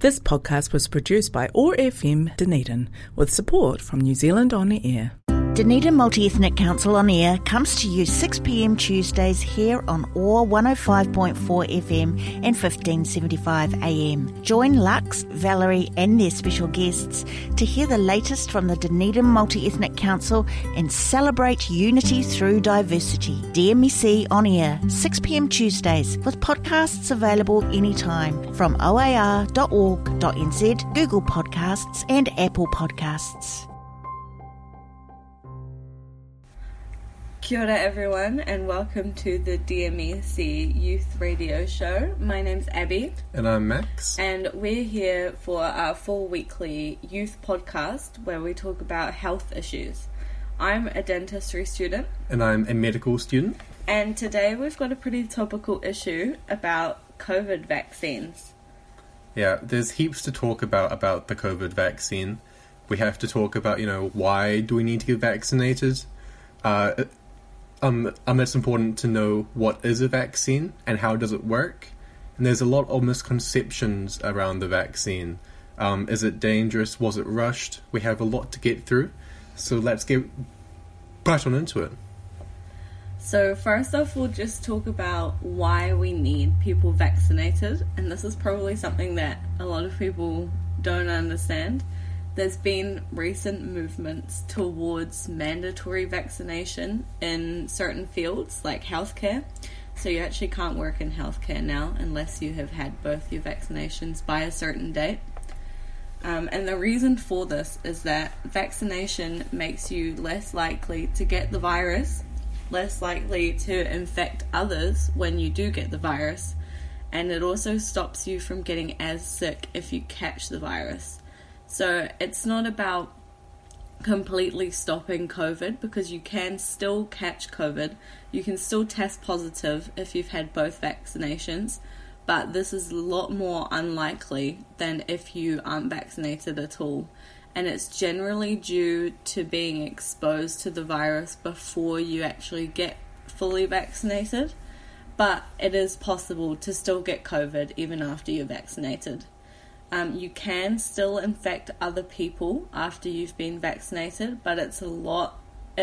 This podcast was produced by OAR FM Dunedin with support from New Zealand On Air. Dunedin Multi-Ethnic Council On Air comes to you 6pm Tuesdays here on OAR 105.4 FM and 1575am. Join Lux, Valerie and their special guests to hear the latest from the Dunedin Multi-Ethnic Council and celebrate unity through diversity. DMEC On Air, 6pm Tuesdays, with podcasts available anytime from oar.org.nz, Google Podcasts and Apple Podcasts. Kia ora everyone and welcome to the DMEC Youth Radio Show. My name's Abby. And I'm Max. And we're here for our full weekly youth podcast where we talk about health issues. I'm a dentistry student. And I'm a medical student. And today we've got a pretty topical issue about COVID vaccines. Yeah, there's heaps to talk about the COVID vaccine. We have to talk about, why do we need to get vaccinated? It's important to know what is a vaccine and how does it work. And there's a lot of misconceptions around the vaccine. Is it dangerous? Was it rushed? We have a lot to get through. So let's get right on into it. So first off, we'll just talk about why we need people vaccinated. And this is probably something that a lot of people don't understand. There's been recent movements towards mandatory vaccination in certain fields like healthcare. So you actually can't work in healthcare now unless you have had both your vaccinations by a certain date. And the reason for this is that vaccination makes you less likely to get the virus, less likely to infect others when you do get the virus, and it also stops you from getting as sick if you catch the virus. So it's not about completely stopping COVID because you can still catch COVID. You can still test positive if you've had both vaccinations, but this is a lot more unlikely than if you aren't vaccinated at all. And it's generally due to being exposed to the virus before you actually get fully vaccinated. But it is possible to still get COVID even after you're vaccinated. You can still infect other people after you've been vaccinated, but it's at a lot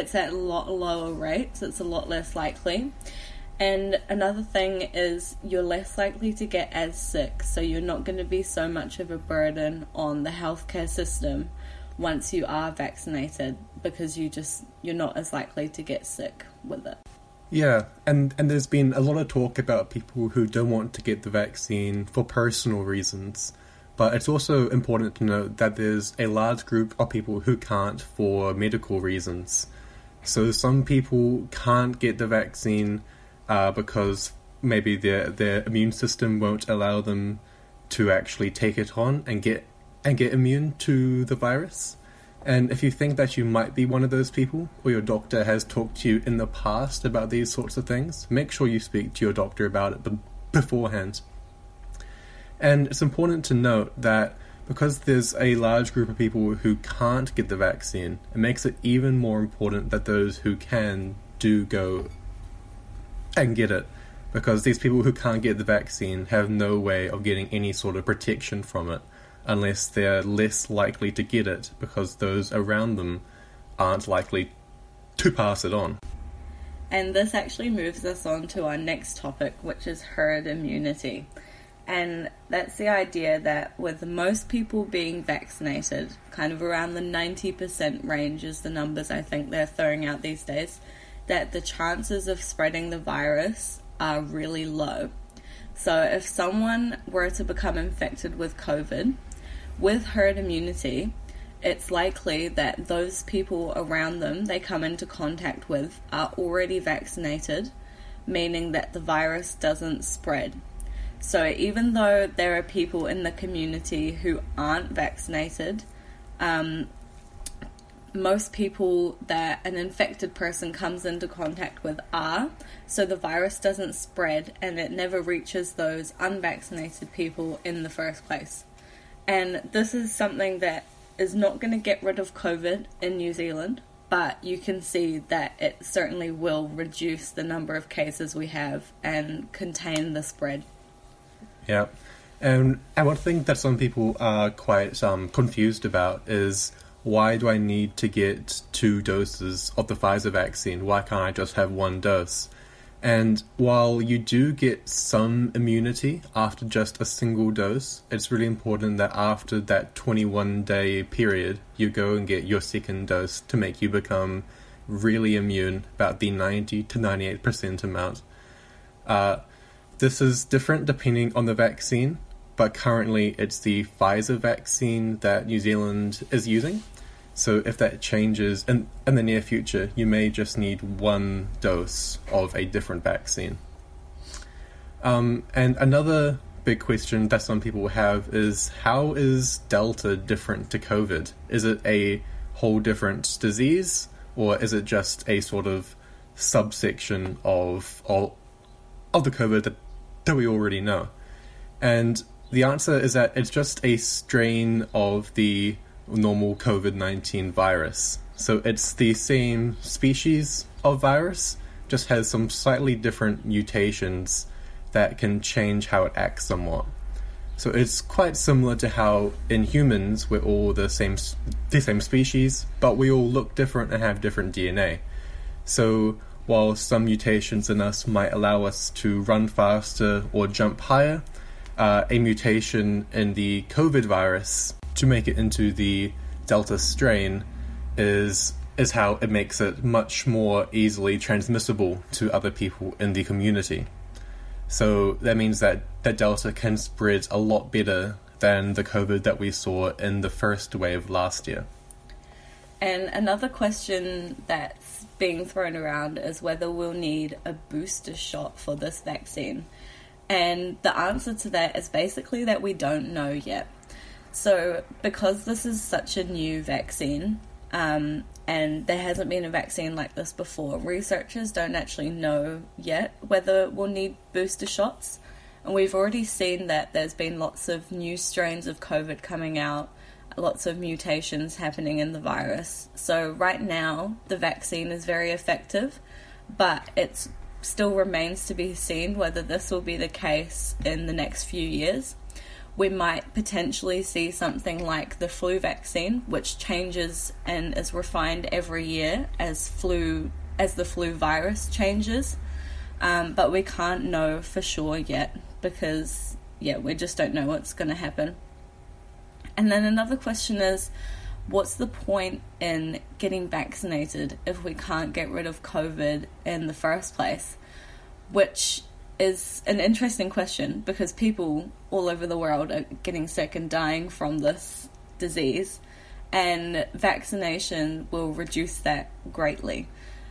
lower rates. It's a lot less likely. And another thing is you're less likely to get as sick, so you're not going to be so much of a burden on the healthcare system once you are vaccinated because you're not as likely to get sick with it. Yeah, and there's been a lot of talk about people who don't want to get the vaccine for personal reasons. But it's also important to note that there's a large group of people who can't for medical reasons. So some people can't get the vaccine because maybe their immune system won't allow them to actually take it on and get immune to the virus. And if you think that you might be one of those people, or your doctor has talked to you in the past about these sorts of things, make sure you speak to your doctor about it beforehand. And it's important to note that because there's a large group of people who can't get the vaccine, it makes it even more important that those who can do go and get it. Because these people who can't get the vaccine have no way of getting any sort of protection from it unless they're less likely to get it because those around them aren't likely to pass it on. And this actually moves us on to our next topic, which is herd immunity. And that's the idea that with most people being vaccinated, kind of around the 90% range is the numbers I think they're throwing out these days, that the chances of spreading the virus are really low. So if someone were to become infected with COVID, with herd immunity, it's likely that those people around them they come into contact with are already vaccinated, meaning that the virus doesn't spread. So even though there are people in the community who aren't vaccinated, most people that an infected person comes into contact with are, so the virus doesn't spread and it never reaches those unvaccinated people in the first place. And this is something that is not going to get rid of COVID in New Zealand, but you can see that it certainly will reduce the number of cases we have and contain the spread. Yeah, And one thing that some people are quite confused about is, why do I need to get 2 doses of the Pfizer vaccine? Why can't I just have 1 dose? And while you do get some immunity after just a single dose, it's really important that after that 21-day period, you go and get your second dose to make you become really immune, about the 90 to 98% amount. This is different depending on the vaccine, but currently it's the Pfizer vaccine that New Zealand is using. So if that changes in the near future, you may just need 1 dose of a different vaccine. And another big question that some people have is, how is Delta different to COVID? Is it a whole different disease, or is it just a sort of subsection of the COVID that we already know? And the answer is that it's just a strain of the normal COVID-19 virus. So it's the same species of virus, just has some slightly different mutations that can change how it acts somewhat. So it's quite similar to how in humans we're all the same species, but we all look different and have different DNA. So while some mutations in us might allow us to run faster or jump higher, a mutation in the COVID virus to make it into the Delta strain is how it makes it much more easily transmissible to other people in the community. So that means that Delta can spread a lot better than the COVID that we saw in the first wave last year. And another question that's being thrown around is whether we'll need a booster shot for this vaccine. And the answer to that is basically that we don't know yet. So because this is such a new vaccine, and there hasn't been a vaccine like this before, researchers don't actually know yet whether we'll need booster shots. And we've already seen that there's been lots of new strains of COVID coming out, lots of mutations happening in the virus. So right now, the vaccine is very effective, but it still remains to be seen whether this will be the case in the next few years. We might potentially see something like the flu vaccine, which changes and is refined every year as the flu virus changes. But we can't know for sure yet because, we just don't know what's going to happen. And then another question is, what's the point in getting vaccinated if we can't get rid of COVID in the first place? Which is an interesting question because people all over the world are getting sick and dying from this disease, and vaccination will reduce that greatly.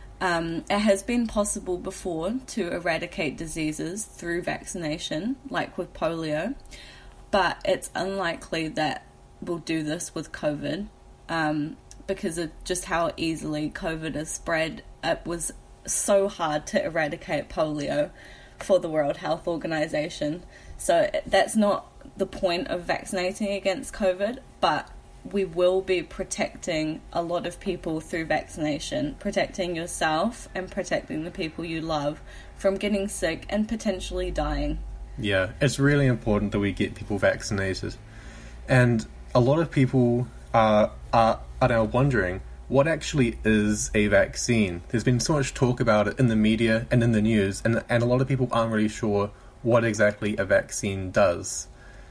It has been possible before to eradicate diseases through vaccination, like with polio, but it's unlikely that we'll do this with COVID because of just how easily COVID is spread. It was so hard to eradicate polio for the World Health Organization. So that's not the point of vaccinating against COVID, but we will be protecting a lot of people through vaccination, protecting yourself and protecting the people you love from getting sick and potentially dying. Yeah, it's really important that we get people vaccinated. And a lot of people are now wondering, what actually is a vaccine? There's been so much talk about it in the media and in the news, and a lot of people aren't really sure what exactly a vaccine does.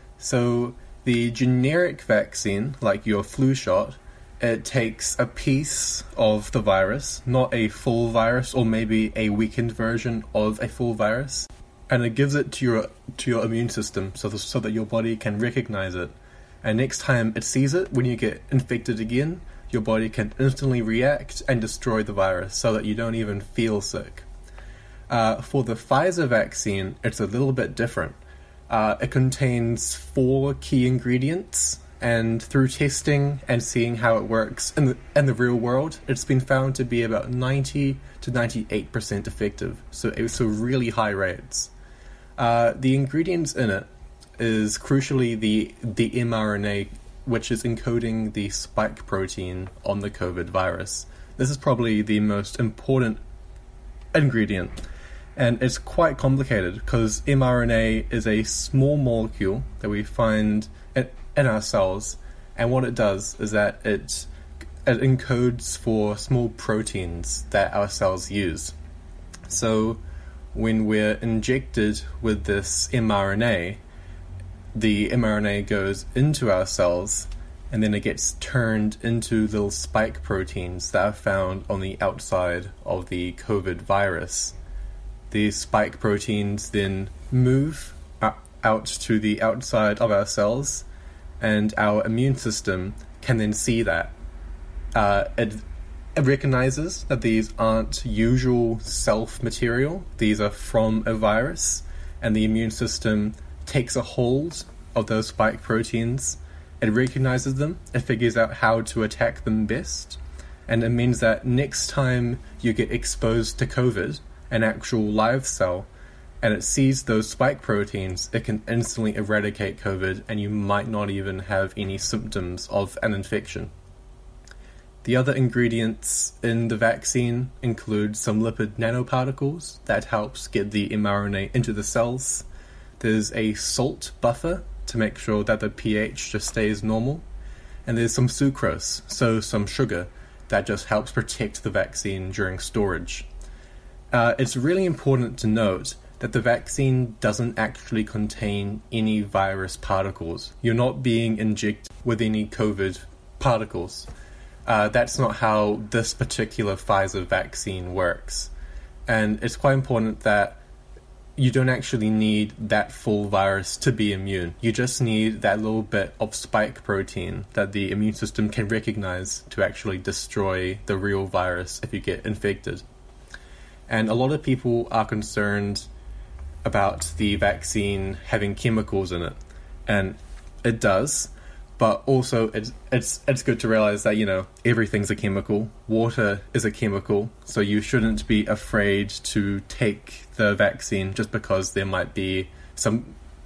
So the generic vaccine, like your flu shot, it takes a piece of the virus, not a full virus or maybe a weakened version of a full virus, and it gives it to your immune system so that your body can recognize it. And next time it sees it, when you get infected again, your body can instantly react and destroy the virus so that you don't even feel sick. For the Pfizer vaccine, it's a little bit different. It contains 4 key ingredients, and through testing and seeing how it works in the real world, it's been found to be about 90 to 98% effective, so really high rates. The ingredients in it is crucially the mRNA, which is encoding the spike protein on the COVID virus. This is probably the most important ingredient. And it's quite complicated because mRNA is a small molecule that we find in our cells, and what it does is that it encodes for small proteins that our cells use. So when we're injected with this mRNA, the mRNA goes into our cells, and then it gets turned into little spike proteins that are found on the outside of the COVID virus. These spike proteins then move out to the outside of our cells, and our immune system can then see that. It recognizes that these aren't usual self-material, these are from a virus, and the immune system takes a hold of those spike proteins. It recognizes them, it figures out how to attack them best, and it means that next time you get exposed to COVID, an actual live cell, and it sees those spike proteins, it can instantly eradicate COVID, and you might not even have any symptoms of an infection. The other ingredients in the vaccine include some lipid nanoparticles that helps get the mRNA into the cells. There's a salt buffer to make sure that the pH just stays normal. And there's some sucrose, so some sugar, that just helps protect the vaccine during storage. It's really important to note that the vaccine doesn't actually contain any virus particles. You're not being injected with any COVID particles. That's not how this particular Pfizer vaccine works. And it's quite important that you don't actually need that full virus to be immune. You just need that little bit of spike protein that the immune system can recognize to actually destroy the real virus if you get infected. And a lot of people are concerned about the vaccine having chemicals in it. And it does. But also, it's good to realize that, everything's a chemical. Water is a chemical, so you shouldn't be afraid to take the vaccine just because there might be some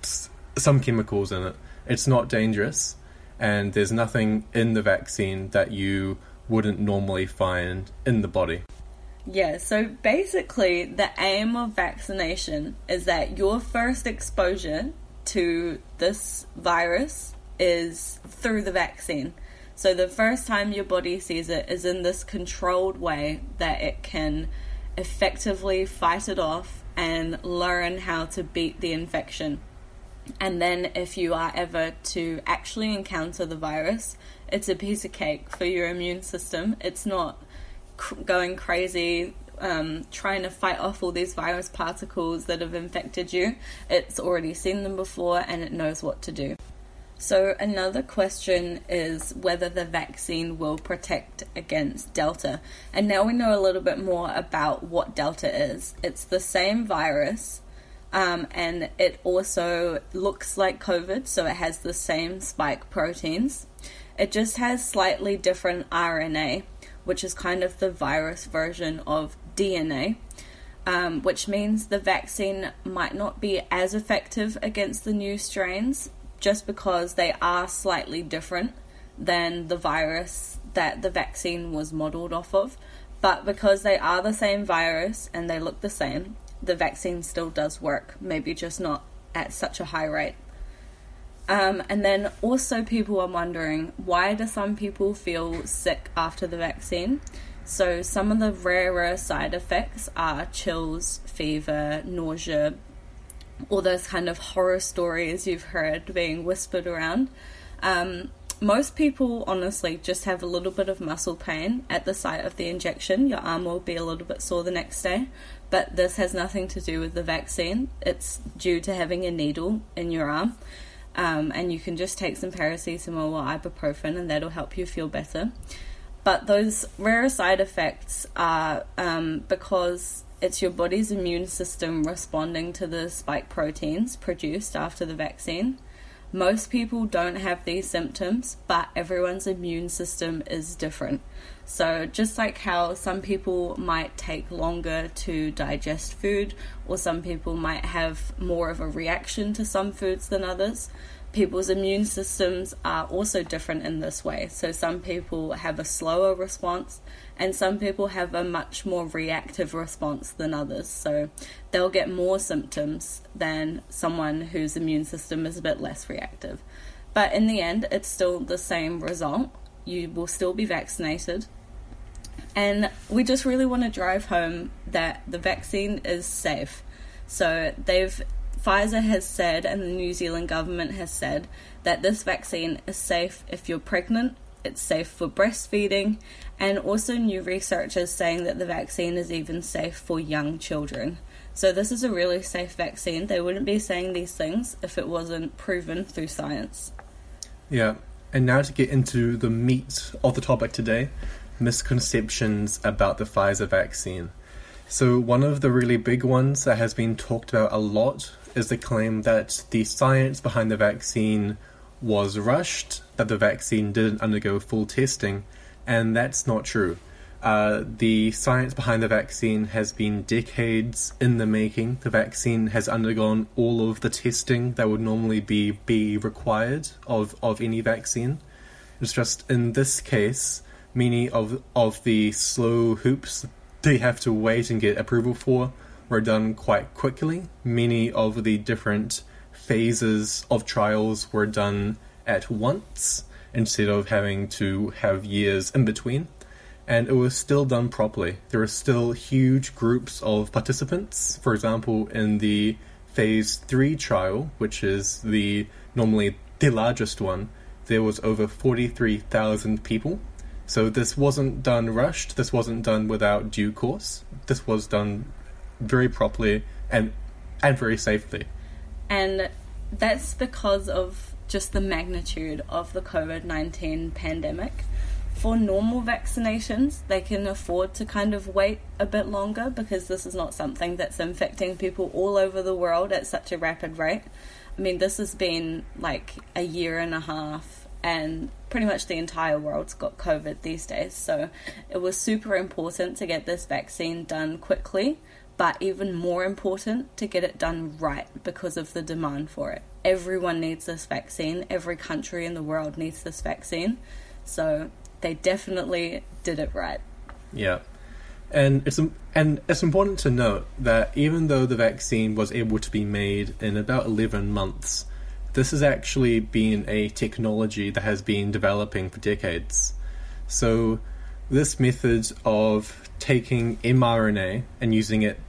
chemicals in it. It's not dangerous, and there's nothing in the vaccine that you wouldn't normally find in the body. Yeah, so basically the aim of vaccination is that your first exposure to this virus is through the vaccine. So the first time your body sees it is in this controlled way that it can effectively fight it off and learn how to beat the infection. And then if you are ever to actually encounter the virus, it's a piece of cake for your immune system. It's not going crazy trying to fight off all these virus particles that have infected you. It's already seen them before and it knows what to do. So another question is whether the vaccine will protect against Delta. And now we know a little bit more about what Delta is. It's the same virus, and it also looks like COVID, so it has the same spike proteins. It just has slightly different RNA, which is kind of the virus version of DNA, which means the vaccine might not be as effective against the new strains, just because they are slightly different than the virus that the vaccine was modeled off of. But because they are the same virus and they look the same, the vaccine still does work, maybe just not at such a high rate. And then also people are wondering, why do some people feel sick after the vaccine? So some of the rarer side effects are chills, fever, nausea, all those kind of horror stories you've heard being whispered around. Most people honestly just have a little bit of muscle pain at the site of the injection. Your arm will be a little bit sore the next day, but this has nothing to do with the vaccine. It's due to having a needle in your arm, and you can just take some paracetamol or ibuprofen and that'll help you feel better. But those rarer side effects are because it's your body's immune system responding to the spike proteins produced after the vaccine. Most people don't have these symptoms, but everyone's immune system is different. So just like how some people might take longer to digest food, or some people might have more of a reaction to some foods than others, people's immune systems are also different in this way. So some people have a slower response and some people have a much more reactive response than others. So they'll get more symptoms than someone whose immune system is a bit less reactive. But in the end, it's still the same result. You will still be vaccinated. And we just really want to drive home that the vaccine is safe. So Pfizer has said, and the New Zealand government has said, that this vaccine is safe if you're pregnant, it's safe for breastfeeding, and also new research is saying that the vaccine is even safe for young children. So this is a really safe vaccine. They wouldn't be saying these things if it wasn't proven through science. Yeah, and now to get into the meat of the topic today, misconceptions about the Pfizer vaccine. So one of the really big ones that has been talked about a lot is the claim that the science behind the vaccine was rushed, that the vaccine didn't undergo full testing, and that's not true. The science behind the vaccine has been decades in the making. The vaccine has undergone all of the testing that would normally be required of any vaccine. It's just in this case, many of the slow hoops they have to wait and get approval for were done quite quickly. Many of the different phases of trials were done at once instead of having to have years in between. And it was still done properly. There were still huge groups of participants. For example, in the phase 3 trial, which is normally the largest one, there was over 43,000 people. So this wasn't done rushed. This wasn't done without due course. This was done very properly and very safely. And that's because of just the magnitude of the COVID-19 pandemic. For normal vaccinations, they can afford to kind of wait a bit longer because this is not something that's infecting people all over the world at such a rapid rate. I mean, this has been like a year and a half, and pretty much the entire world's got COVID these days. So it was super important to get this vaccine done quickly, but even more important to get it done right because of the demand for it. Everyone needs this vaccine. Every country in the world needs this vaccine. So they definitely did it right. Yeah. And it's important to note that even though the vaccine was able to be made in about 11 months, this has actually been a technology that has been developing for decades. So this method of taking mRNA and using it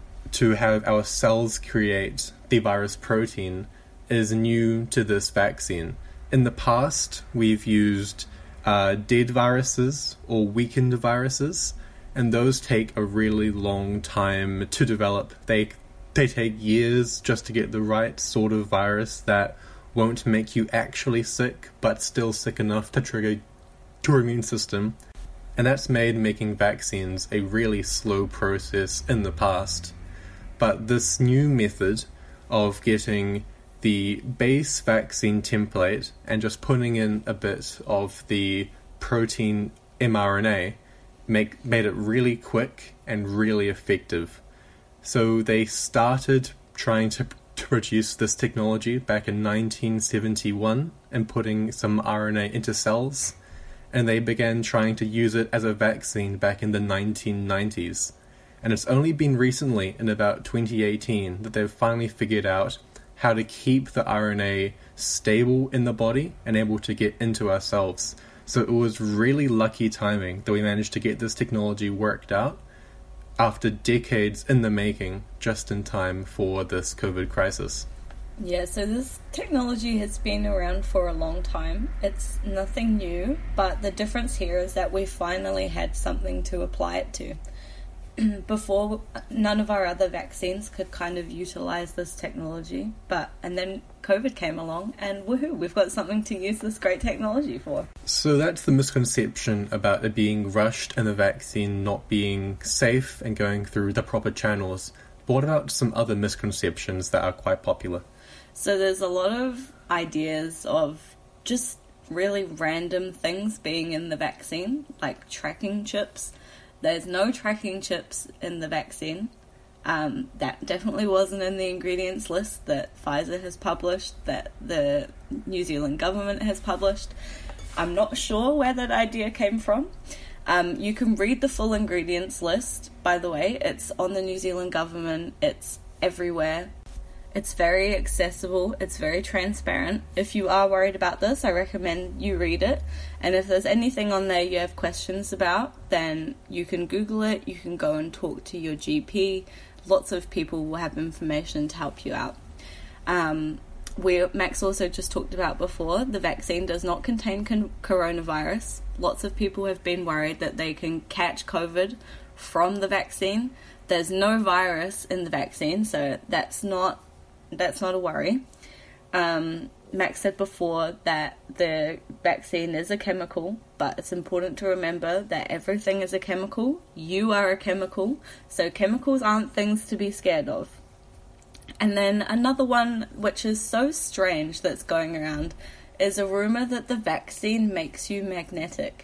to have our cells create the virus protein is new to this vaccine. In the past, we've used dead viruses or weakened viruses, and those take a really long time to develop. They take years just to get the right sort of virus that won't make you actually sick, but still sick enough to trigger your immune system. And that's made making vaccines a really slow process in the past. But this new method of getting the base vaccine template and just putting in a bit of the protein mRNA made it really quick and really effective. So they started trying to produce this technology back in 1971 and putting some RNA into cells, and they began trying to use it as a vaccine back in the 1990s. And it's only been recently, in about 2018, that they've finally figured out how to keep the RNA stable in the body and able to get into our cells. So it was really lucky timing that we managed to get this technology worked out after decades in the making, just in time for this COVID crisis. Yeah, so this technology has been around for a long time. It's nothing new, but the difference here is that we finally had something to apply it to. Before, none of our other vaccines could kind of utilize this technology, and then COVID came along, and woohoo, we've got something to use this great technology for. So that's the misconception about it being rushed and the vaccine not being safe and going through the proper channels. But what about some other misconceptions that are quite popular? So there's a lot of ideas of just really random things being in the vaccine, like tracking chips. There's no tracking chips in the vaccine. That definitely wasn't in the ingredients list that Pfizer has published, that the New Zealand government has published. I'm not sure where that idea came from. You can read the full ingredients list, by the way. It's on the New Zealand government. It's everywhere. It's very accessible. It's very transparent. If you are worried about this, I recommend you read it. And if there's anything on there you have questions about, then you can Google it. You can go and talk to your GP. Lots of people will have information to help you out. Max also just talked about before, the vaccine does not contain coronavirus. Lots of people have been worried that they can catch COVID from the vaccine. There's no virus in the vaccine, so that's not a worry. Max said before that the vaccine is a chemical, but it's important to remember that everything is a chemical. You are a chemical, so chemicals aren't things to be scared of. And then another one, which is so strange that's going around, is a rumor that the vaccine makes you magnetic.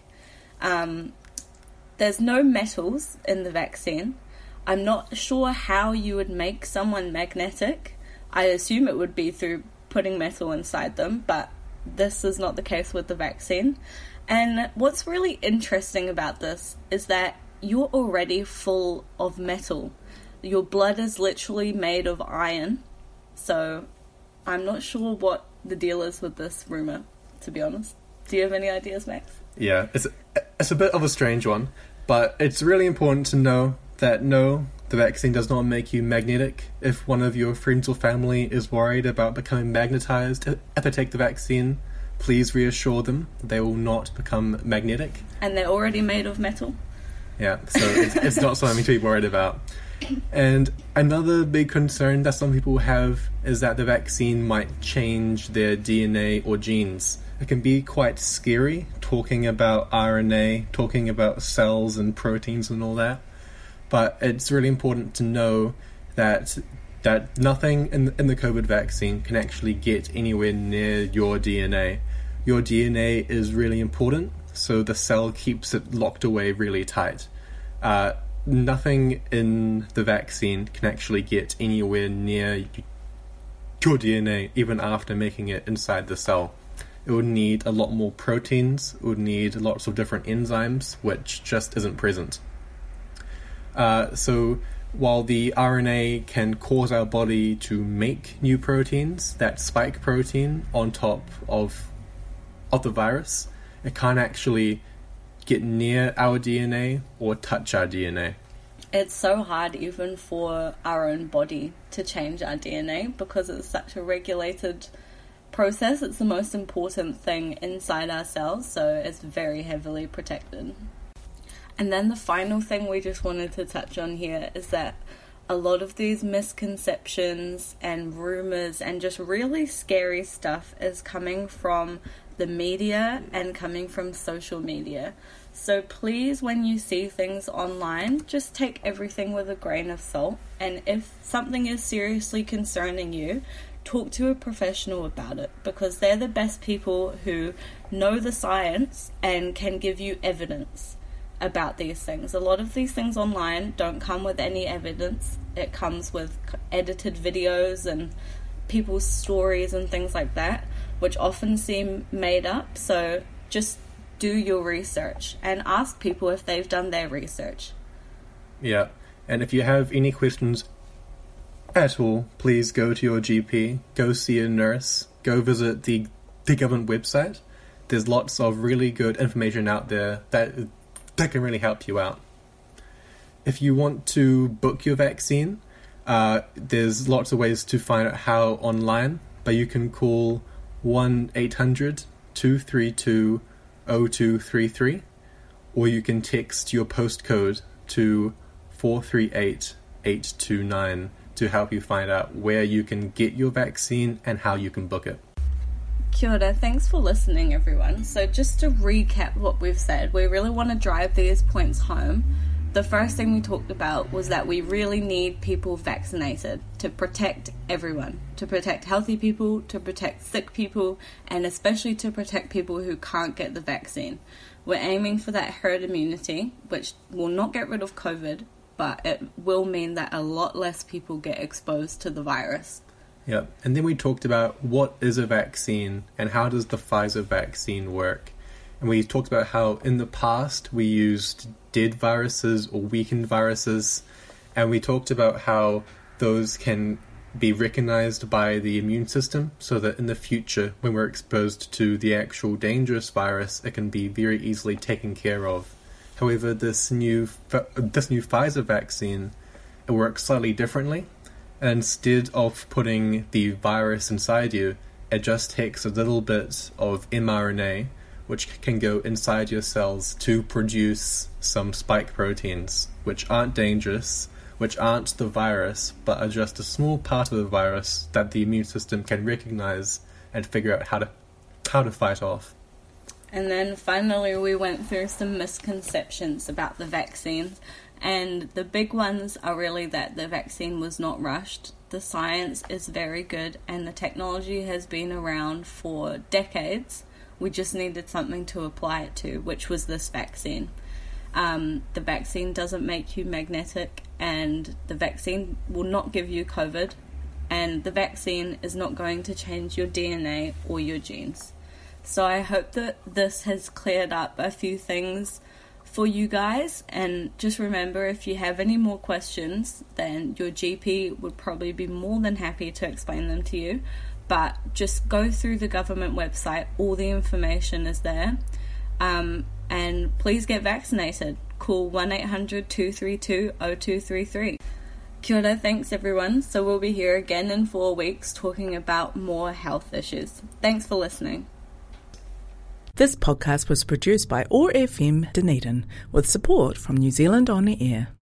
There's no metals in the vaccine. I'm not sure how you would make someone magnetic. I assume it would be through putting metal inside them, but this is not the case with the vaccine. And what's really interesting about this is that you're already full of metal. Your blood is literally made of iron. So I'm not sure what the deal is with this rumor, to be honest. Do you have any ideas, Max? Yeah, it's a bit of a strange one, but it's really important to know that no, the vaccine does not make you magnetic. If one of your friends or family is worried about becoming magnetized if they take the vaccine, please reassure them that they will not become magnetic. And they're already made of metal? Yeah, so it's not something to be worried about. And another big concern that some people have is that the vaccine might change their DNA or genes. It can be quite scary talking about RNA, talking about cells and proteins and all that. But it's really important to know that nothing in the COVID vaccine can actually get anywhere near your DNA. Your DNA is really important, so the cell keeps it locked away really tight. Nothing in the vaccine can actually get anywhere near your DNA, even after making it inside the cell. It would need a lot more proteins, it would need lots of different enzymes, which just isn't present. So while the RNA can cause our body to make new proteins, that spike protein on top of the virus, it can't actually get near our DNA or touch our DNA. It's so hard even for our own body to change our DNA because it's such a regulated process. It's the most important thing inside our cells, so it's very heavily protected. And then the final thing we just wanted to touch on here is that a lot of these misconceptions and rumors and just really scary stuff is coming from the media and coming from social media. So please, when you see things online, just take everything with a grain of salt. And if something is seriously concerning you, talk to a professional about it, because they're the best people who know the science and can give you evidence about these things. A lot of these things online don't come with any evidence. It comes with edited videos and people's stories and things like that, which often seem made up. So just do your research and ask people if they've done their research. Yeah, and if you have any questions at all, please go to your GP, go see a nurse, go visit the government website. There's lots of really good information out there that can really help you out. If you want to book your vaccine, there's lots of ways to find out how online, but you can call 1-800-232-0233, or you can text your postcode to 438-829 to help you find out where you can get your vaccine and how you can book it. Kia ora, thanks for listening, everyone. So just to recap what we've said, we really want to drive these points home. The first thing we talked about was that we really need people vaccinated to protect everyone, to protect healthy people, to protect sick people, and especially to protect people who can't get the vaccine. We're aiming for that herd immunity, which will not get rid of COVID, but it will mean that a lot less people get exposed to the virus. Yeah, and then we talked about what is a vaccine and how does the Pfizer vaccine work. And we talked about how in the past we used dead viruses or weakened viruses, and we talked about how those can be recognized by the immune system so that in the future, when we're exposed to the actual dangerous virus, it can be very easily taken care of. However, this new Pfizer vaccine, it works slightly differently. And instead of putting the virus inside you, it just takes a little bit of mRNA, which can go inside your cells to produce some spike proteins, which aren't dangerous, which aren't the virus, but are just a small part of the virus that the immune system can recognize and figure out how to fight off. And then finally we went through some misconceptions about the vaccines, and the big ones are really that the vaccine was not rushed. The science is very good and the technology has been around for decades. We just needed something to apply it to, which was this vaccine. The vaccine doesn't make you magnetic, and the vaccine will not give you COVID, and the vaccine is not going to change your DNA or your genes. So I hope that this has cleared up a few things for you guys, and just remember, if you have any more questions, then your GP would probably be more than happy to explain them to you. But just go through the government website, all the information is there, and please get vaccinated. Call 1-800-232-0233. Kia ora, thanks everyone. So we'll be here again in 4 weeks talking about more health issues. Thanks for listening. This podcast was produced by OAR FM Dunedin with support from New Zealand On Air.